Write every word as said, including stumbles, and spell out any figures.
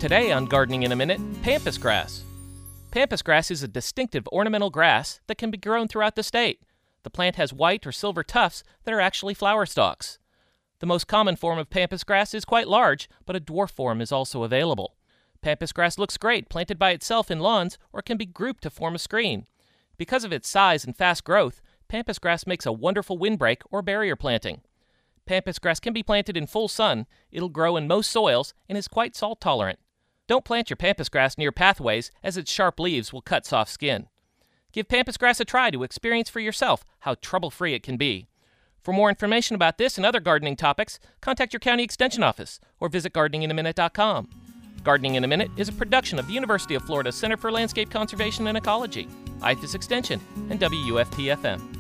Today on Gardening in a Minute, pampas grass. Pampas grass is a distinctive ornamental grass that can be grown throughout the state. The plant has white or silver tufts that are actually flower stalks. The most common form of pampas grass is quite large, but a dwarf form is also available. Pampas grass looks great planted by itself in lawns or can be grouped to form a screen. Because of its size and fast growth, pampas grass makes a wonderful windbreak or barrier planting. Pampas grass can be planted in full sun, it'll grow in most soils, and is quite salt tolerant. Don't plant your pampas grass near pathways, as its sharp leaves will cut soft skin. Give pampas grass a try to experience for yourself how trouble-free it can be. For more information about this and other gardening topics, contact your county extension office or visit gardening in a minute dot com. Gardening in a Minute is a production of the University of Florida Center for Landscape Conservation and Ecology, I F A S Extension, and W U F T F M.